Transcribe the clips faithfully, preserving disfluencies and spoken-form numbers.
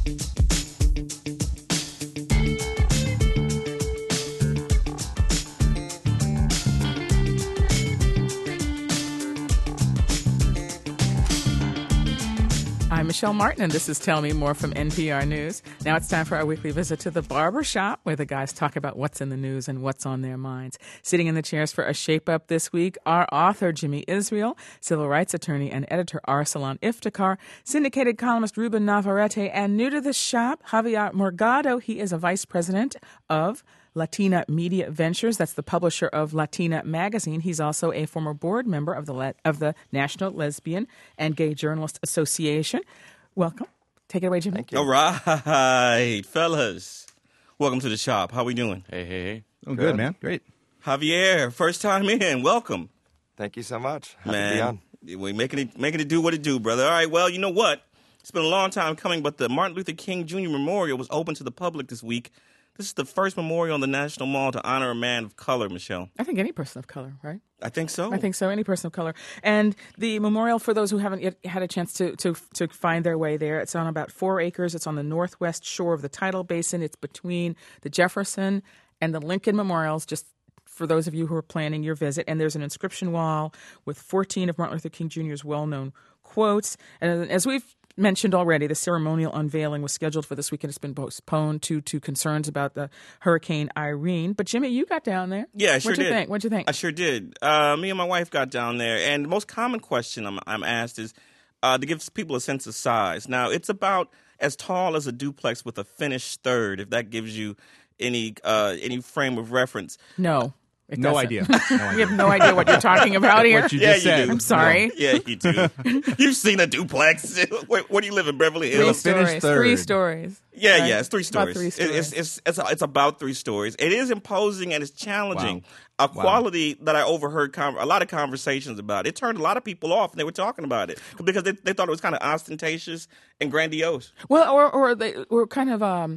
I'm Michelle Martin, and this is Tell Me More from N P R News. Now it's time for our weekly visit to the barber shop, where the guys talk about what's in the news and what's on their minds. Sitting in the chairs for a shape-up this week are author Jimmy Israel, civil rights attorney and editor Arsalan Iftikhar, syndicated columnist Ruben Navarrete, and new to the shop, Javier Morgado. He is a vice president of Latina Media Ventures. That's the publisher of Latina Magazine. He's also a former board member of the Le- of the National Lesbian and Gay Journalists Association. Welcome. Take it away, Jimmy. Thank you. All right, fellas. Welcome to the shop. How we doing? Hey, hey, hey. Oh, good, man. Great. Javier, first time in. Welcome. Thank you so much. Happy man, to be on. We're making it, making it do what it do, brother. All right, well, you know what? It's been a long time coming, but the Martin Luther King Junior Memorial was open to the public this week. This is the first memorial in the National Mall to honor a man of color, Michelle. I think any person of color, right? I think so. I think so, any person of color. And the memorial, for those who haven't yet had a chance to, to, to find their way there, it's on about four acres. It's on the northwest shore of the Tidal Basin. It's between the Jefferson and the Lincoln Memorials, just for those of you who are planning your visit. And there's an inscription wall with fourteen of Martin Luther King Junior's well-known quotes. And as we've mentioned already, the ceremonial unveiling was scheduled for this weekend. It's been postponed due to concerns about the Hurricane Irene. But Jimmy, you got down there. Yeah, I sure What'd you did. think? What'd you think? I sure did. Uh, me and my wife got down there, and the most common question I'm, I'm asked is uh, to give people a sense of size. Now, it's about as tall as a duplex with a finished third, if that gives you any uh, any frame of reference. No. It No doesn't. idea. No idea. We have no idea what you're talking about here. What you Yeah, just you said. do. I'm sorry. Yeah, you do. You've seen a duplex. Where, where do you live, in Beverly Three Hills? finished stories. third. Three stories. Yeah, Right? yeah, it's three About stories. three It- stories. It's, it's, it's, it's about three stories. It is imposing and it's challenging. Wow. A quality that I overheard con- a lot of conversations about. It turned a lot of people off, and they were talking about it because they, they thought it was kind of ostentatious and grandiose. Well, or or they were kind of um,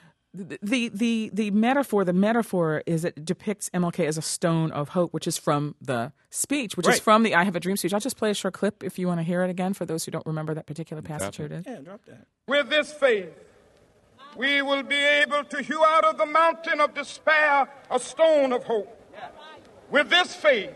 the the the metaphor. The metaphor is it depicts M L K as a stone of hope, which is from the speech, which is Right. from the "I Have a Dream" speech. I'll just play a short clip if you want to hear it again for those who don't remember that particular passage. Here it is. Yeah, drop that. With this faith, we will be able to hew out of the mountain of despair a stone of hope. With this faith,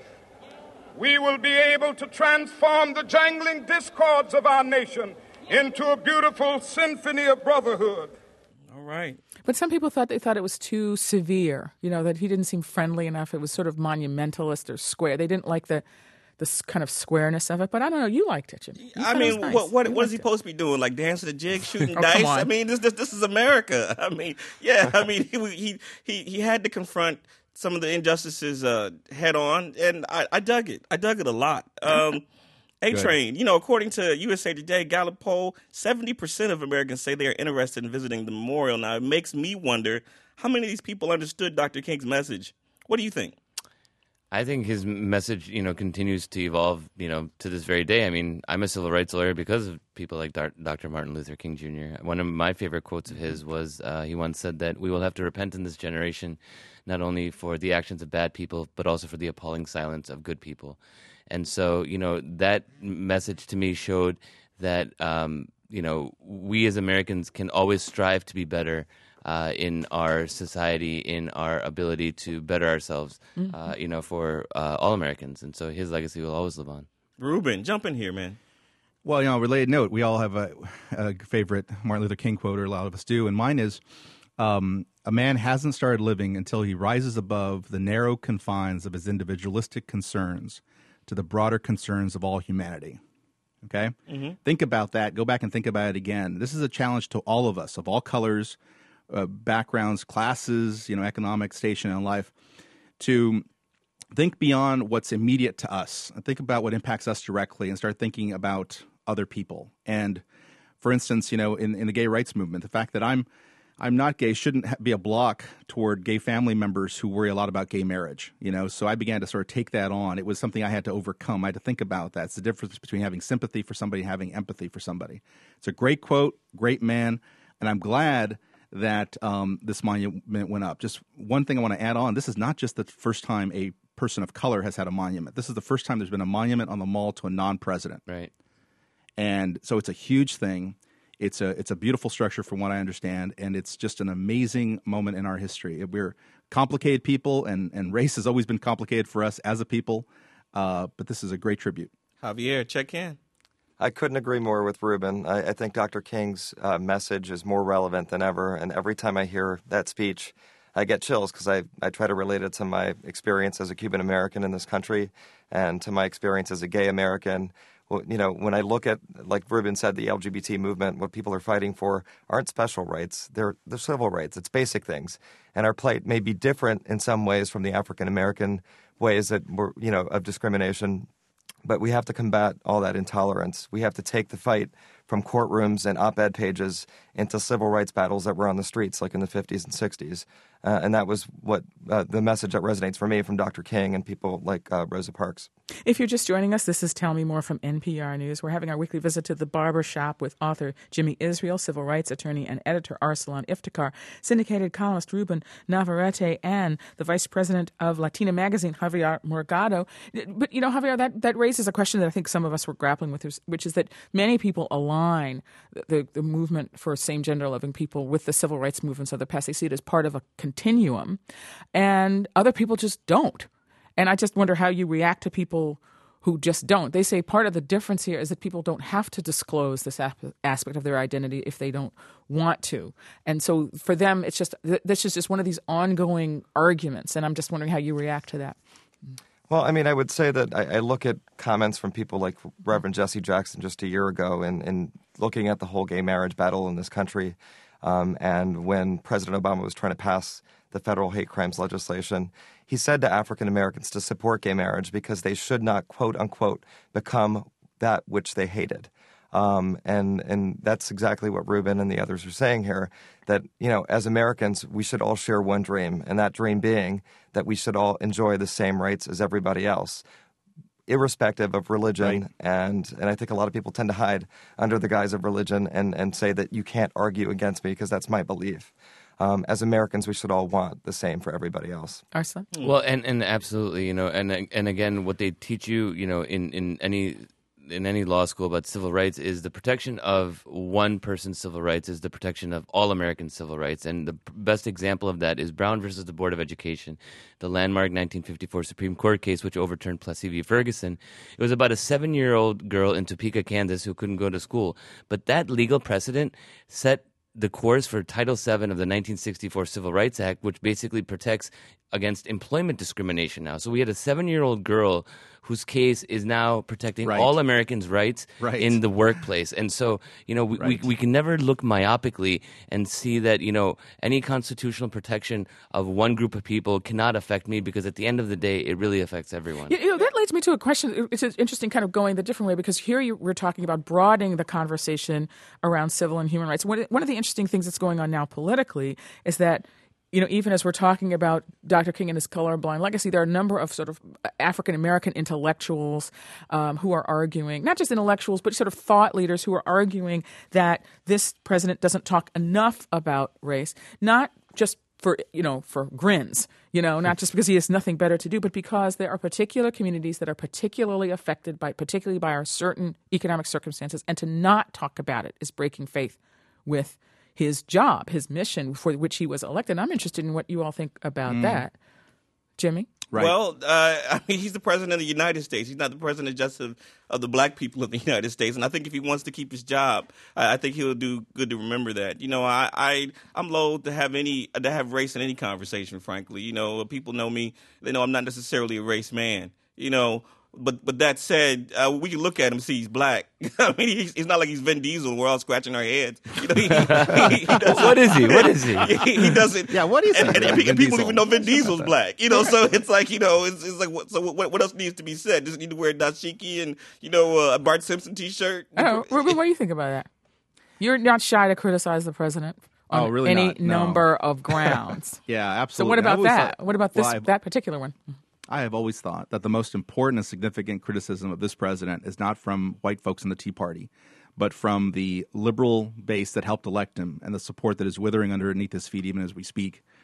we will be able to transform the jangling discords of our nation into a beautiful symphony of brotherhood. All right. But some people thought they thought it was too severe. You know, that he didn't seem friendly enough. It was sort of monumentalist or square. They didn't like the the s- kind of squareness of it. But I don't know. You liked it, Jimmy. You I thought it was mean, nice. what what, You what is he liked it. supposed to be doing? Like dancing a jig, shooting Oh, dice? come on. I mean, this, this this is America. I mean, yeah. I mean, he he he, he had to confront some of the injustices uh, head on, and I, I dug it. I dug it a lot. Um, A Train, you know, according to U S A Today Gallup poll, seventy percent of Americans say they are interested in visiting the memorial. Now, it makes me wonder how many of these people understood Doctor King's message. What do you think? I think his message, you know, continues to evolve, you know, to this very day. I mean, I'm a civil rights lawyer because of people like Doctor Martin Luther King Junior One of my favorite quotes of his was uh, he once said that we will have to repent in this generation, not only for the actions of bad people, but also for the appalling silence of good people. And so, you know, that message to me showed that, um, you know, we as Americans can always strive to be better uh, in our society, in our ability to better ourselves, mm-hmm. uh, you know, for uh, all Americans. And so his legacy will always live on. Ruben, jump in here, man. Well, you know, related note, we all have a, a favorite Martin Luther King quote, or a lot of us do, and mine is, um, a man hasn't started living until he rises above the narrow confines of his individualistic concerns to the broader concerns of all humanity. Okay? Mm-hmm. Think about that. Go back and think about it again. This is a challenge to all of us, of all colors, uh, backgrounds, classes, you know, economic station in life, to think beyond what's immediate to us and think about what impacts us directly and start thinking about other people. And for instance, you know, in, in the gay rights movement, the fact that I'm I'm not gay shouldn't be a block toward gay family members who worry a lot about gay marriage, you know. So I began to sort of take that on. It was something I had to overcome. I had to think about that. It's the difference between having sympathy for somebody and having empathy for somebody. It's a great quote, great man, and I'm glad that um, this monument went up. Just one thing I want to add on, this is not just the first time a person of color has had a monument. This is the first time there's been a monument on the mall to a non-president. Right. And so it's a huge thing. It's a it's a beautiful structure from what I understand, and it's just an amazing moment in our history. We're complicated people, and, and race has always been complicated for us as a people, uh, but this is a great tribute. Javier, check in. I couldn't agree more with Ruben. I, I think Doctor King's uh, message is more relevant than ever, and every time I hear that speech, I get chills because I, I try to relate it to my experience as a Cuban American in this country and to my experience as a gay American. Well, you know, when I look at, like Ruben said, the L G B T movement, what people are fighting for aren't special rights. They're, they're civil rights. It's basic things. And our plight may be different in some ways from the African American ways that were, you know, of discrimination. But we have to combat all that intolerance. We have to take the fight from courtrooms and op-ed pages into civil rights battles that were on the streets, like in the fifties and sixties. Uh, and that was what uh, the message that resonates for me from Doctor King and people like uh, Rosa Parks. If you're just joining us, this is Tell Me More from N P R News. We're having our weekly visit to the barber shop with author Jimmy Israel, civil rights attorney and editor Arsalan Iftikhar, syndicated columnist Ruben Navarrete, and the vice president of Latina Magazine, Javier Morgado. But, you know, Javier, that, that raises a question that I think some of us were grappling with, which is that many people align the, the movement for same-gender loving people with the civil rights movements of the past. They see it as part of a continuum, and other people just don't. And I just wonder how you react to people who just don't. They say part of the difference here is that people don't have to disclose this aspect of their identity if they don't want to. And so for them, it's just this is just one of these ongoing arguments. And I'm just wondering how you react to that. Well, I mean, I would say that I, I look at comments from people like Reverend Jesse Jackson just a year ago and, and looking at the whole gay marriage battle in this country. Um, and when President Obama was trying to pass the federal hate crimes legislation, he said to African Americans to support gay marriage because they should not, quote unquote, become that which they hated. Um, and and that's exactly what Ruben and the others are saying here, that, you know, as Americans, we should all share one dream, and that dream being that we should all enjoy the same rights as everybody else, irrespective of religion. Right. And and I think a lot of people tend to hide under the guise of religion and, and say that you can't argue against me because that's my belief. Um, as Americans, we should all want the same for everybody else. Arsalan? Well, and, and absolutely, you know, and and again, what they teach you, you know, in, in any in any law school about civil rights is the protection of one person's civil rights is the protection of all American civil rights. And the best example of that is Brown versus the Board of Education, the landmark nineteen fifty-four Supreme Court case which overturned Plessy v. Ferguson. It was about a seven-year-old girl in Topeka, Kansas who couldn't go to school. But that legal precedent set the course for Title seven of the nineteen sixty-four Civil Rights Act, which basically protects against employment discrimination now. So we had a seven-year-old girl whose case is now protecting right. all Americans' rights right. in the workplace. And so, you know, we, right. we, we can never look myopically and see that, you know, any constitutional protection of one group of people cannot affect me, because at the end of the day, it really affects everyone. You know, that leads me to a question. It's interesting kind of going the different way, because here you, we're talking about broadening the conversation around civil and human rights. One, one of the interesting things that's going on now politically is that, you know, even as we're talking about Doctor King and his colorblind legacy, there are a number of sort of African-American intellectuals um, who are arguing, not just intellectuals, but sort of thought leaders who are arguing that this president doesn't talk enough about race, not just for, you know, for grins, you know, not just because he has nothing better to do, but because there are particular communities that are particularly affected by, particularly by our certain economic circumstances, and to not talk about it is breaking faith with his job, his mission for which he was elected. I'm interested in what you all think about mm. that. Jimmy? Right. Well, uh, I mean, he's the president of the United States. He's not the president just of, of the black people of the United States. And I think if he wants to keep his job, I, I think he'll do good to remember that. You know, I, I, I'm loath to have any to have race in any conversation, frankly. You know, people know me. They know I'm not necessarily a race man, you know. But but that said, uh, we can look at him and see he's black. I mean, he's, he's not like he's Vin Diesel. We're all scratching our heads. You know, he, he, he what is he? What is he? He, he doesn't. Yeah, what is he? And, and, and, and people even know Vin Diesel's black. You know, right. so it's like, you know, it's, it's like, what, so what, what else needs to be said? Does he need to wear a dashiki and, you know, uh, a Bart Simpson T-shirt? I don't know. Ruben, what do you think about that? You're not shy to criticize the president on oh, really any not. No. number of grounds. Yeah, absolutely. So what about that? Thought, what about this well, that particular one? I have always thought that the most important and significant criticism of this president is not from white folks in the Tea Party, but from the liberal base that helped elect him and the support that is withering underneath his feet even as we speak.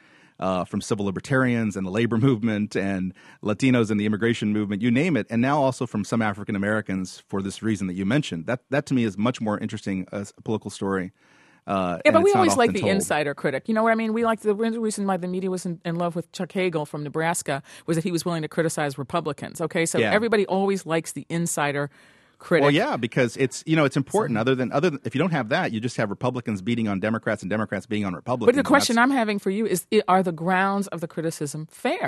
uh, from civil libertarians and the labor movement and Latinos in the immigration movement, you name it, and now also from some African Americans for this reason that you mentioned. That that to me is much more interesting as a political story. Uh, yeah, but we always like like the insider critic. You know what I mean? We like the reason why the media was in, in love with Chuck Hagel from Nebraska was that he was willing to criticize Republicans. Okay, so Yeah. everybody always likes the insider critic. Well, yeah, because it's you know it's important. Other than other than, if you don't have that, you just have Republicans beating on Democrats and Democrats beating on Republicans. But the and question that's- I'm having for you is: are the grounds of the criticism fair?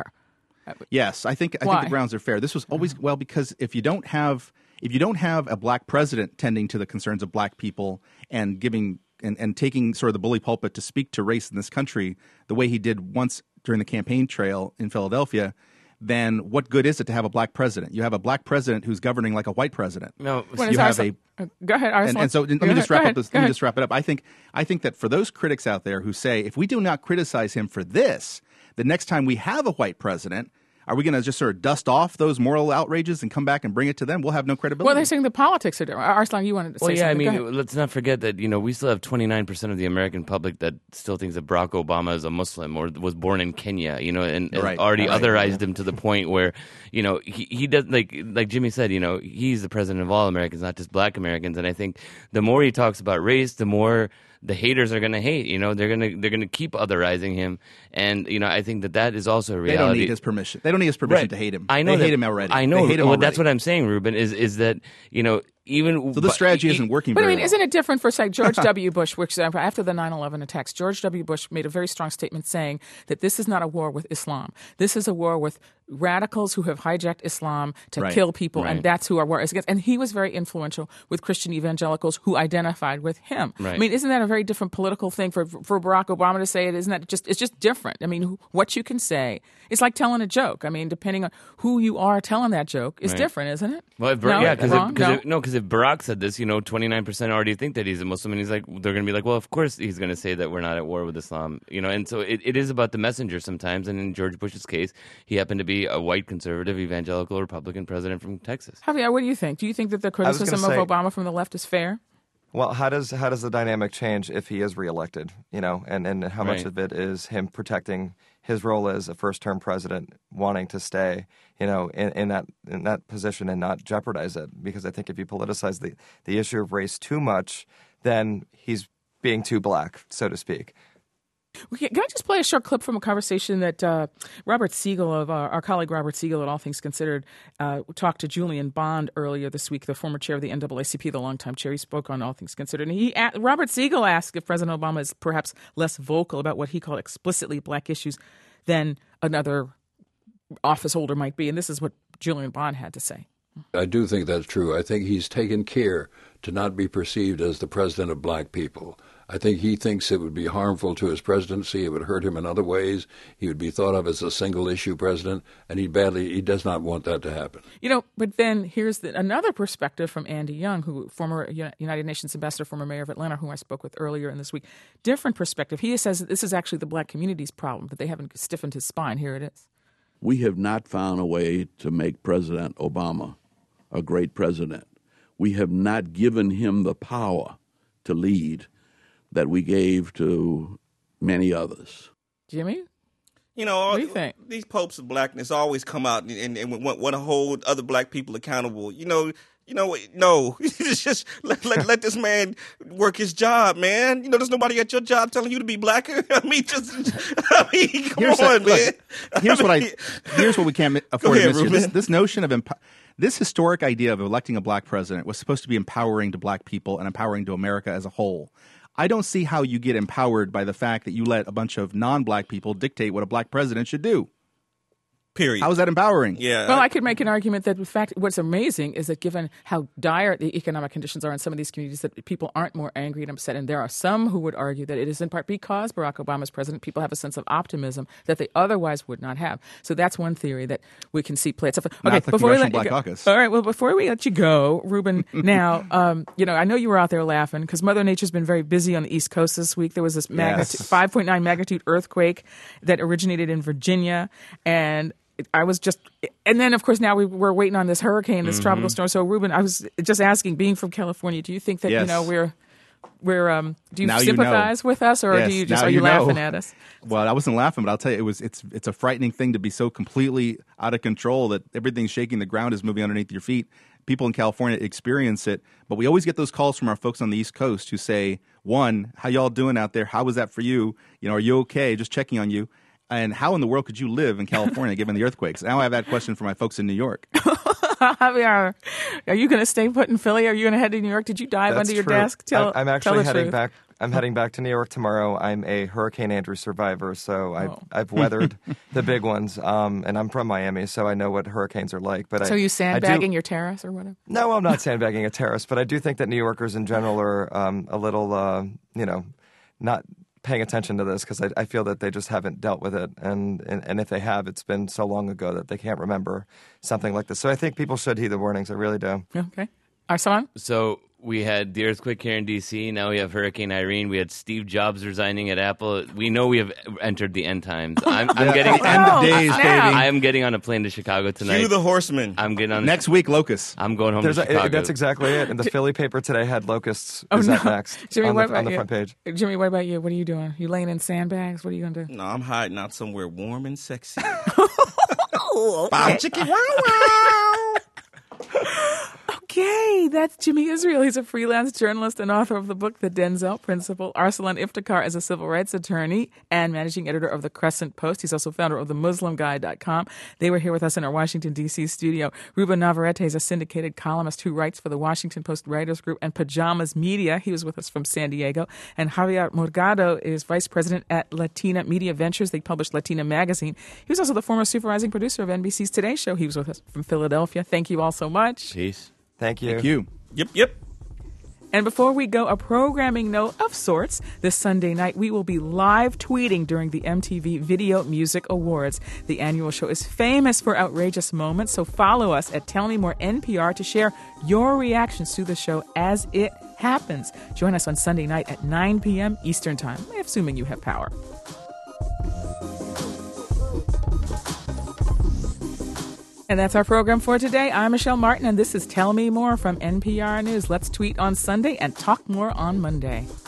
Yes, I think I Why? think the grounds are fair. This was always well because if you don't have if you don't have a black president tending to the concerns of black people and giving and, and taking sort of the bully pulpit to speak to race in this country the way he did once during the campaign trail in Philadelphia, then what good is it to have a black president? You have a black president who's governing like a white president. No, When you is have Arslan- a uh, go ahead, Arslan. and, and so let Go me just ahead, wrap go up this. ahead, go Let me ahead. just wrap it up. I think I think that for those critics out there who say if we do not criticize him for this, the next time we have a white president, are we going to just sort of dust off those moral outrages and come back and bring it to them? We'll have no credibility. Well, they're saying the politics are different. Arslan, you wanted to say Well, yeah, I something. Go mean, ahead. let's not forget that, you know, we still have twenty-nine percent of the American public that still thinks that Barack Obama is a Muslim or was born in Kenya, you know, and, and Right, already right, otherized him to the point where, you know, he, he does, like like Jimmy said, you know, he's the president of all Americans, not just black Americans. And I think the more he talks about race, the more the haters are going to hate, you know, they're going to they're going to keep otherizing him. And, you know, I think that that is also a reality. they don't need his permission. They don't need his permission Right. to hate him. I know they that, hate him already. I know. They hate him well, already. that's what I'm saying, Ruben, is is that, you know, even So this strategy isn't working But I very mean, well. isn't it different for, say, George W. Bush, which uh, after the nine eleven attacks, George W. Bush made a very strong statement saying that this is not a war with Islam. This is a war with radicals who have hijacked Islam to Right, kill people, right. and that's who our war is against. And he was very influential with Christian evangelicals who identified with him. Right. I mean, isn't that a very different political thing for for Barack Obama to say it? Isn't that just, it's just different. I mean, what you can say, it's like telling a joke. I mean, depending on who you are telling that joke is Right. different, isn't it? Well, if, Bar- No? yeah, because Wrong? if, No? if, no, 'cause if Barack said this, you know, twenty-nine percent already think that he's a Muslim, and he's like, they're going to be like, well, of course he's going to say that we're not at war with Islam, you know, and so it, it is about the messenger sometimes, and in George Bush's case, he happened to be a white conservative evangelical Republican president from Texas. Javier, what do you think? Do you think that the was gonna criticism say- of Obama from the left is fair? Well, how does how does the dynamic change if he is reelected? You know, and, and how much Right. of it is him protecting his role as a first term president, wanting to stay, you know, in, in that in that position and not jeopardize it? Because I think if you politicize the, the issue of race too much, then he's being too black, so to speak. Okay, can I just play a short clip from a conversation that uh, Robert Siegel, of our, our colleague Robert Siegel at All Things Considered, uh, talked to Julian Bond earlier this week, the former chair of the N double A C P, the longtime chair. He spoke on All Things Considered. And he, Robert Siegel asked if President Obama is perhaps less vocal about what he called explicitly black issues than another office holder might be. And this is what Julian Bond had to say. I do think that's true. I think he's taken care to not be perceived as the president of black people. I think he thinks it would be harmful to his presidency. It would hurt him in other ways. He would be thought of as a single-issue president, and he badly he does not want that to happen. You know, but then here's the, another perspective from Andy Young, who former United Nations ambassador, former mayor of Atlanta, who I spoke with earlier in this week. Different perspective. He says that this is actually the black community's problem, that they haven't stiffened his spine. Here it is. We have not found a way to make President Obama a great president. We have not given him the power to lead that we gave to many others. Jimmy? You know, What do you think? these popes of blackness always come out and, and, and want, want to hold other black people accountable. You know, you know, no, it's just let, let let this man work his job, man. You know, there's nobody at your job telling you to be blacker. I mean, just, I mean, come Here's on, the- man. look, here's what I. Here's what we can't afford ahead, to miss here. This, Ruben. this notion of emp- this historic idea of electing a black president was supposed to be empowering to black people and empowering to America as a whole. I don't see how you get empowered by the fact that you let a bunch of non-black people dictate what a black president should do. Period. How is that empowering? Yeah. Well, I could make an argument that, in fact, what's amazing is that given how dire the economic conditions are in some of these communities, that people aren't more angry and upset. And there are some who would argue that it is in part because Barack Obama is president, people have a sense of optimism that they otherwise would not have. So that's one theory that we can see play itself. Not Okay, the before we let Congressional you Black go, Caucus. all right. Well, before we let you go, Ruben, now, um, you know, I know you were out there laughing because Mother Nature's been very busy on the East Coast this week. There was this magnitude, Yes. five point nine magnitude earthquake that originated in Virginia, and I was just, and then of course now we we're waiting on this hurricane, this tropical storm. So Ruben, I was just asking, being from California, do you think that you Yes. know we're we're um, do you Now you sympathize know. with us, or Yes, do you just now are you, you know. laughing at us? Well, I wasn't laughing, but I'll tell you, it was it's it's a frightening thing to be so completely out of control that everything's shaking, the ground is moving underneath your feet. People in California experience it, but we always get those calls from our folks on the East Coast who say, one, how y'all doing out there? How was that for you? You know, are you okay? Just checking on you. And how in the world could you live in California given the earthquakes? Now I have that question for my folks in New York. Javier, are you going to stay put in Philly? Are you going to head to New York? Did you dive That's under your true. desk? Tell, I'm tell actually the heading truth. back. I'm heading back to New York tomorrow. I'm a Hurricane Andrew survivor, so I've Oh. I've weathered the big ones. Um, and I'm from Miami, so I know what hurricanes are like. But So I, you I sandbagging do, your terrace or whatever? No, I'm not sandbagging a terrace, but I do think that New Yorkers in general are um, a little, uh, you know, not paying attention to this because I, I feel that they just haven't dealt with it, and, and and if they have, it's been so long ago that they can't remember something like this. So I think people should heed the warnings. I really do. Okay. Arsalan? So we had the earthquake here in D C. Now we have Hurricane Irene. We had Steve Jobs resigning at Apple. We know we have entered the end times. I'm, I'm getting End of Oh, days, snap. baby. I am getting on a plane to Chicago tonight. Cue the horsemen. I'm getting on Next week, Locust. I'm going home There's to a, Chicago. that's exactly it. And the Philly paper today had locusts. Oh, is no. up next Jimmy, on, what the, about on the you? front page. Jimmy, what about you? What are you doing? You laying in sandbags? What are you going to do? No, I'm hiding out somewhere warm and sexy. Oh, Bow chicken wow wow. Okay, that's Jimmy Israel. He's a freelance journalist and author of the book The Denzel Principle. Arsalan Iftikhar is a civil rights attorney and managing editor of the Crescent Post. He's also founder of the Muslim Guide dot com. They were here with us in our Washington, D C studio. Ruben Navarrete is a syndicated columnist who writes for the Washington Post Writers Group and Pajamas Media. He was with us from San Diego. And Javier Morgado is vice president at Latina Media Ventures. They publish Latina Magazine. He was also the former supervising producer of N B C's Today Show. He was with us from Philadelphia. Thank you all so much. Peace. Thank you. Thank you. Yep, yep. And before we go, a programming note of sorts. This Sunday night, we will be live tweeting during the M T V Video Music Awards. The annual show is famous for outrageous moments, so follow us at Tell Me More N P R to share your reactions to the show as it happens. Join us on Sunday night at nine p.m. Eastern Time, assuming you have power. And that's our program for today. I'm Michelle Martin, and this is Tell Me More from N P R News. Let's tweet on Sunday and talk more on Monday.